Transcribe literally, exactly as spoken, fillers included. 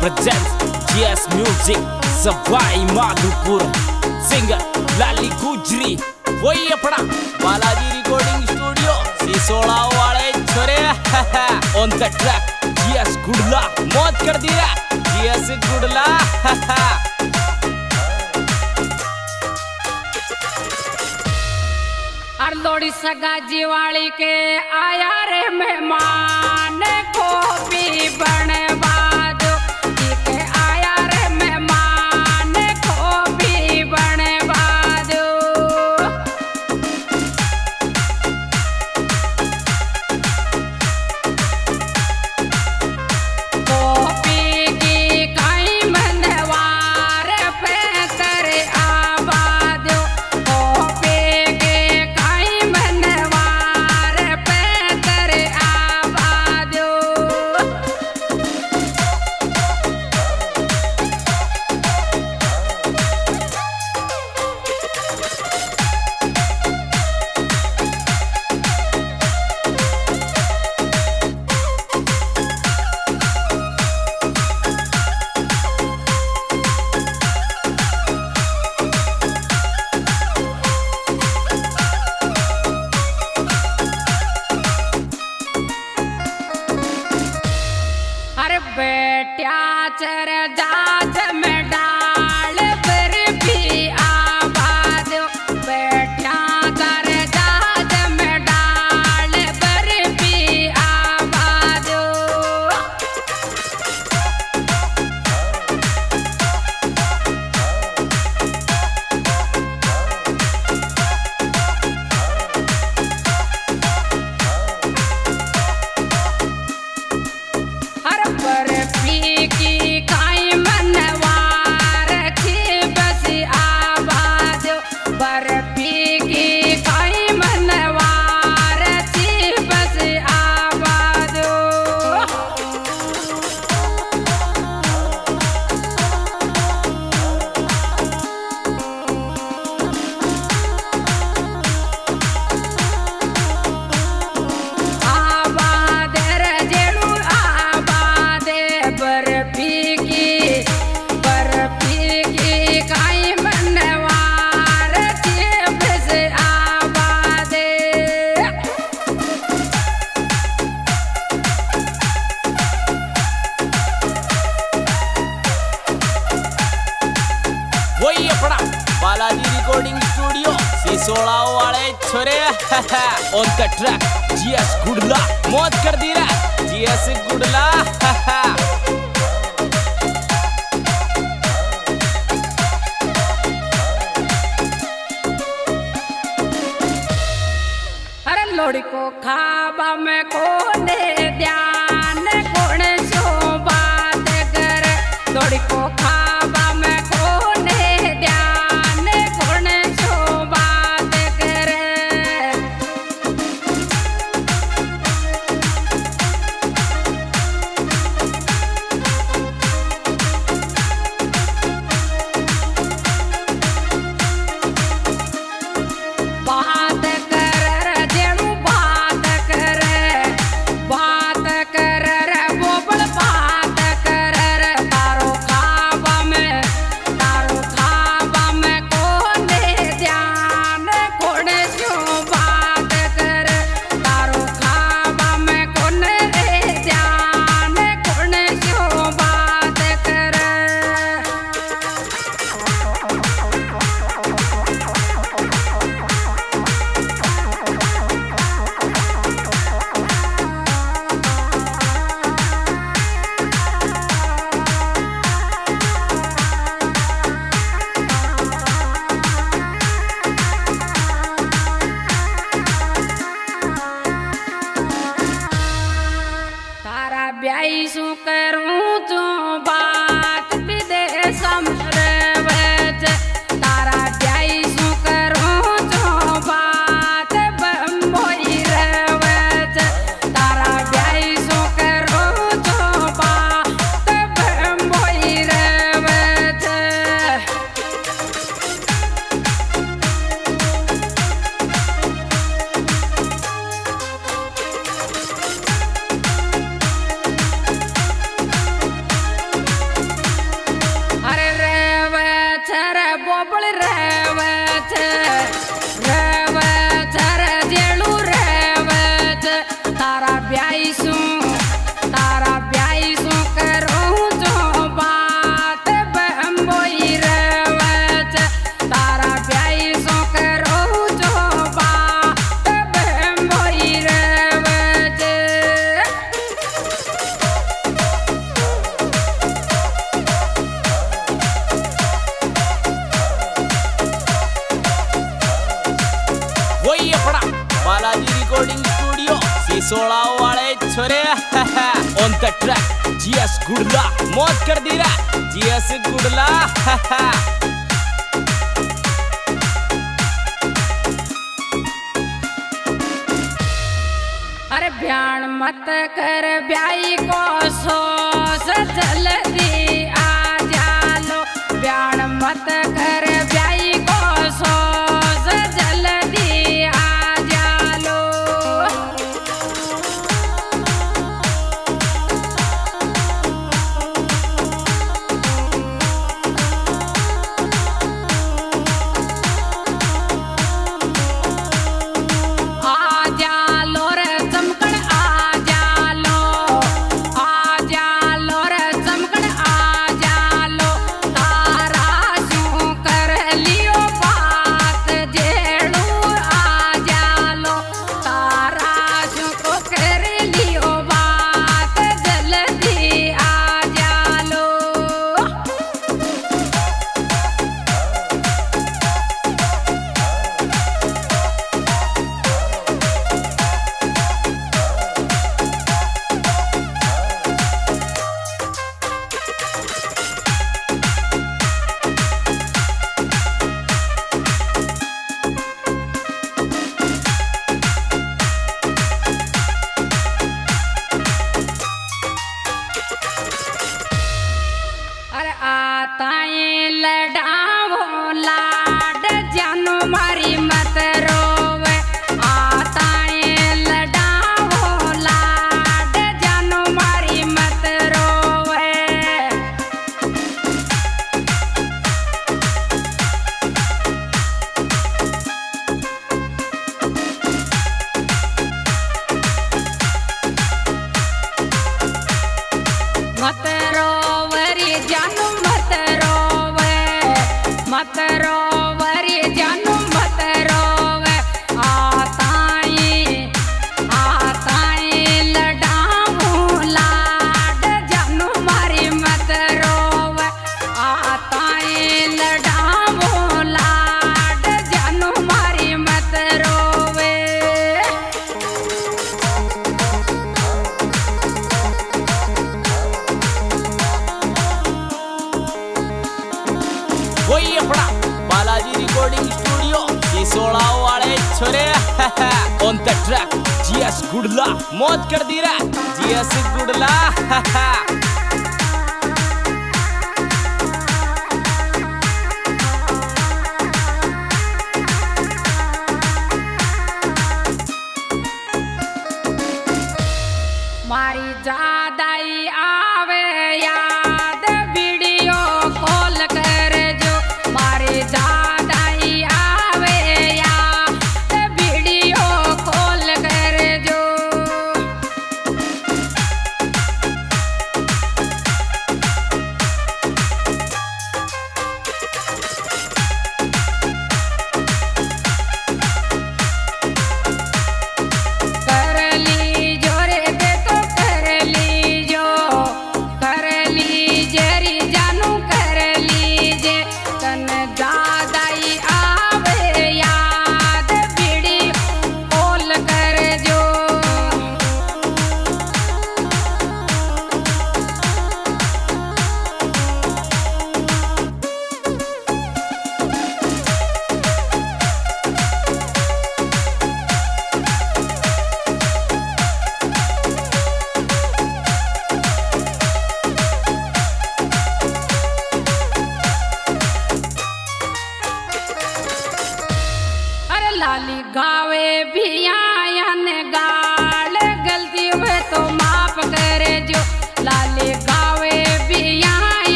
presents G S Music, Savai Madhupur, singer Lali Gujri, वही अपना Balaji recording studio Sisoda वाले छोरे on the track G S Gudla मौत कर दिया G S गुडला अर्लोड़ी सगा जीवाली के आया रे मेहमान को भी बनवा दो के आया रे मेहमान को भी बनवा दो कॉपी की काई मनवार पे तेरे आबाद कॉपी के काई मनवार पे तेरे आबाद अरे बेटिया चर जाज में डाल पर भी आबाद बेटिया चर जाज में डाल पर भी आबाद हर बर्फी की काई मनवार थी बस आबाद बर्फी की काई मनवार थी बस आबाद आबाद रे जेड़ू आबाद बर्फी की बर्फी की काई मनवार थी बस आबाद वही अपना बालाजी रिकॉर्डिंग स्टूडियो सिसोड़ा वाले छोरे on the track G S Gudla मौत कर दिया G S गुडला अरे लोड़ी को खाबा में कोने ध्यान कोण सो बात कर लोड़ी को खाबा में कोने ध्यान कोण सो बात कर बात कर जेड़ू बात कर बात कर रे बोबड़ बात कर रे तारो खाबा में तारो खाबा में कोने ध्यान कोने सो बात कर तारो खाबा में कोने ध्यान कोने सो बात कर तारा ब्याई सु करूं तो बात विदेश में तारा ब्याई सु करूं तो बात बम्बई रवत तारा ब्याई सु करूं तो बात बम्बई रवत ब्याईसू तारा ब्याईसू करूं जो बात बम्बोई रवच तारा ब्याईसू करूं जो बात बम्बोई रवच वही अपना बालाजी रिकॉर्डिंग स्टूडियो सिसोड़ा वाले छोरे on the track G S Gudla मौत कर दी रहा जीएस गुडला अरे ब्याण मत कर ब्याई को सोच जल्दी आ जालो ब्याण मत कर ब्याई को सोच जल्दी आ जालो आ जालो रे चमकण आ जालो आ जालो रे चमकण आ जालो तारा शू कर लियो बात जेड़ू आ जालो तारा शू को कर लियो बात जल्दी आ जालो अरे आताए लडावो लाड जानो मारी मत रोवे आताए लडावो लाड जानो मारी मत रोवे मत रोवरी जानू मत रोवे मत रोवरी जानू मत रोवे आताई आताई लडावू लाड जानू मारी मत रोवे आताई लडावू लाड जानू मारी मत रोवे वही अपना बालाजी रिकॉर्डिंग स्टूडियो सिसोड़ा वाले छोरे on the track G S Gudla मौत कर दी रहा जीएस गुडला मारी जादाई आवे या